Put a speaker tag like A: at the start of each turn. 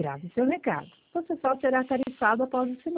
A: grave seu recado. Você só será tarifado após o sinal.